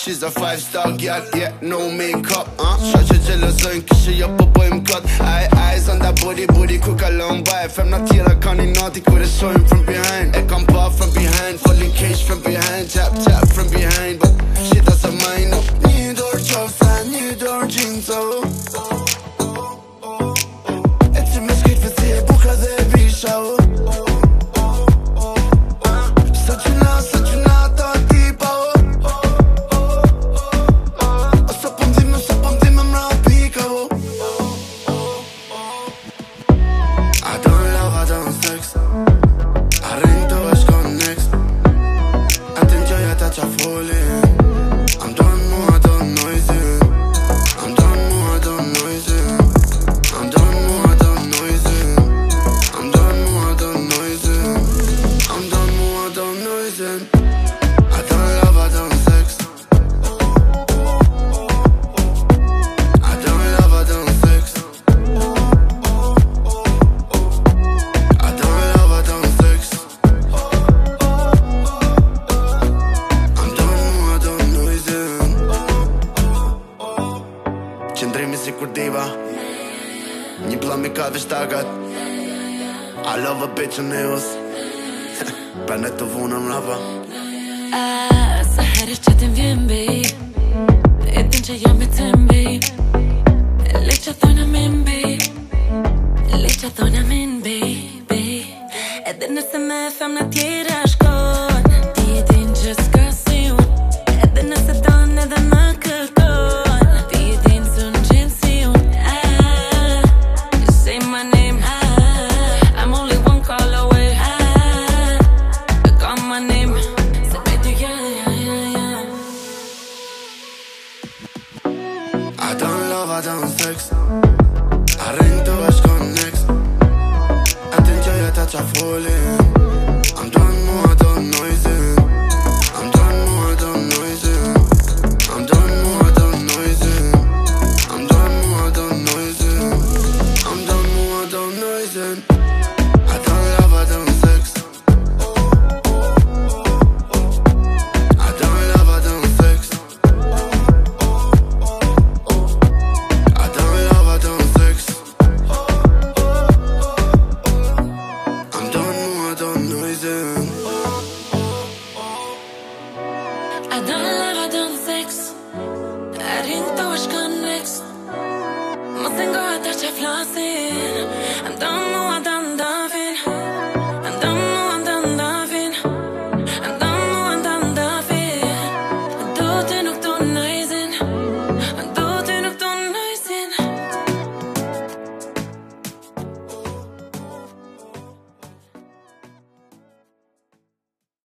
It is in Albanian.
she's a 5-star girl, yeah, no makeup, Shaq jealous of kishe jag på boymcut. Eyes on that booty, cook a long vibe. Fem nattira kan i naughty, kur det show him from behind. Jeg kan bare from behind, falling cage from behind. Tap from behind, but shit that's a mine. New door chosa, new door jeans, Etter meg skritt for se, boka det visha, I love a bitch on nails. Planet of one I'm lava. Så här är chatten vjen babe. Ett inte jag med tem babe. Lite tona min babe. Lite tona min baby. Är det nästan med fem nattira skål. Det är din diskussion. Är det nästan dagen är det mörker gål. Det är din sån gension. You say my name. I'm only one call away. I got my name. Så vet du yeah. I don't love, I don't sex. I ring to rush connects. I think jag touchar falling. I'm done more, I don't noising. I'm done more, I don't noising. I'm done more, I don't noising. I'm done more, I don't noising. I'm done more, I don't noising. I don't love, I don't sex. I don't love, I don't sex. I don't love, I don't sex. I'm done more, I don't noising. I don't love, I don't sex. Är inte års connext. Måste gå att toucha flossing. I'm done